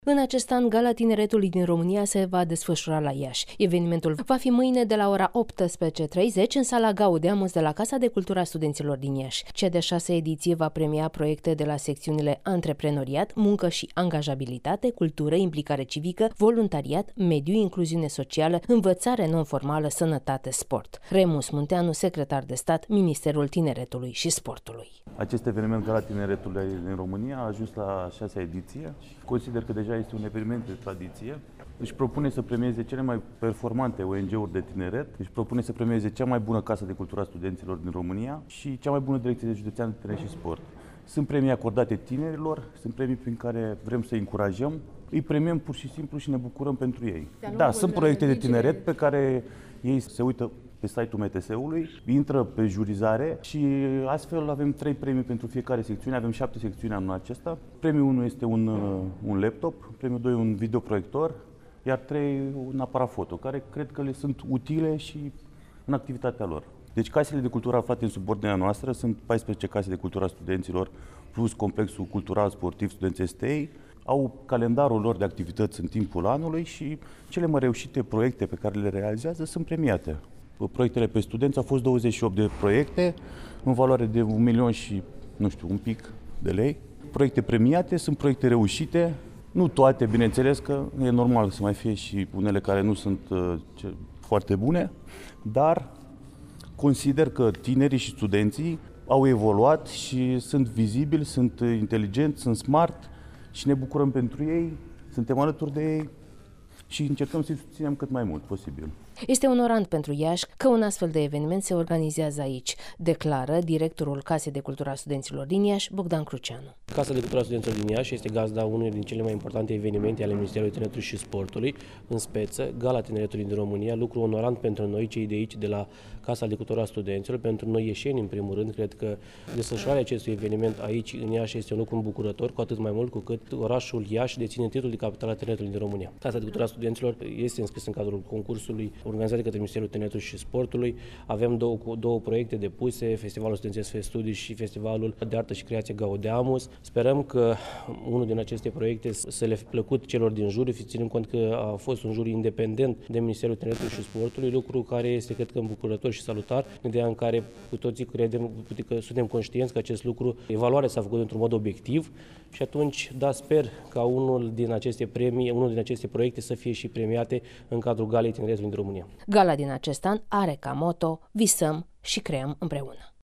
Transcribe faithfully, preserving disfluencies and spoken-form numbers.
În acest an, Gala Tineretului din România se va desfășura la Iași. Evenimentul va fi mâine de la ora optsprezece și treizeci în sala Gaudeamus de la Casa de Cultură a Studenților din Iași. Cea de-a șasea ediție va premia proiecte de la secțiunile Antreprenoriat, Muncă și Angajabilitate, Cultură, Implicare civică, Voluntariat, Mediu, Incluziune socială, Învățare non-formală, Sănătate, Sport. Remus Munteanu, secretar de stat, Ministerul Tineretului și Sportului. Acest eveniment Gala Tineretului din România a ajuns la a șasea ediție. Consider că deja este un eveniment de tradiție. Își propune să premieze cele mai performante O N G-uri de tineret, își propune să premieze cea mai bună Casă de Cultură a Studenților din România și cea mai bună Direcție de Județeană de Tineret și Sport. Sunt premii acordate tinerilor, sunt premii prin care vrem să îi încurajăm, îi premiem pur și simplu și ne bucurăm pentru ei. Da, sunt proiecte de tineret pe care ei se uită pe site-ul M T S-ului, intră pe jurizare și astfel avem trei premii pentru fiecare secțiune, avem șapte secțiuni anul acesta. Premiul unu este un, un laptop, premiul doi un videoproiector, iar trei un aparat foto, care cred că le sunt utile și în activitatea lor. Deci casele de cultură aflate în subordinea noastră sunt paisprezece case de cultură a studenților, plus complexul cultural sportiv Studenți Stei. Au calendarul lor de activități în timpul anului și cele mai reușite proiecte pe care le realizează sunt premiate. Proiectele pe studenți au fost douăzeci și opt de proiecte în valoare de un milion și, nu știu, un pic de lei. Proiecte premiate, sunt proiecte reușite, nu toate, bineînțeles că e normal să mai fie și unele care nu sunt uh, ce, foarte bune, dar consider că tinerii și studenții au evoluat și sunt vizibili, sunt inteligenți, sunt smart și ne bucurăm pentru ei, suntem alături de ei și încercăm să-i susținem cât mai mult posibil. Este onorant pentru Iași că un astfel de eveniment se organizează aici, declară directorul Casei de Cultură a Studenților din Iași, Bogdan Cruceanu. Casa de Cultură a Studenților din Iași este gazda unui din cele mai importante evenimente ale Ministerului Tineretului și Sportului, în speță Gala Tineretului din România, lucru onorant pentru noi, cei de aici, de la Casa de Cultură a Studenților, pentru noi ieșeni, în primul rând. Cred că desfășurarea acestui eveniment aici, în Iași, este un lucru îmbucurător, cu atât mai mult cu cât orașul Iași deține titlul de capitală a tineretului din România. Casa de Cultură a Studenților este înscrisă în cadrul concursului organizat de către Ministerul Tineretului și Sportului. Avem două, două proiecte depuse, Festivalul Studențesc Fest Studii și Festivalul de Artă și Creație Gaudeamus. Sperăm că unul din aceste proiecte să le fi plăcut celor din juriu, ținând cont că a fost un juriu independent de Ministerul Tineretului și Sportului, lucru care este, cred că, îmbucurător și salutar, în ideea în care cu toții credem că suntem conștienți că acest lucru, evaluarea s-a făcut într-un mod obiectiv și atunci, da, sper ca unul din aceste premii, unul din aceste proiecte să fie și premiate în cadrul Galei Tineretului din România. Gala din acest an are ca motto: visăm și creăm împreună.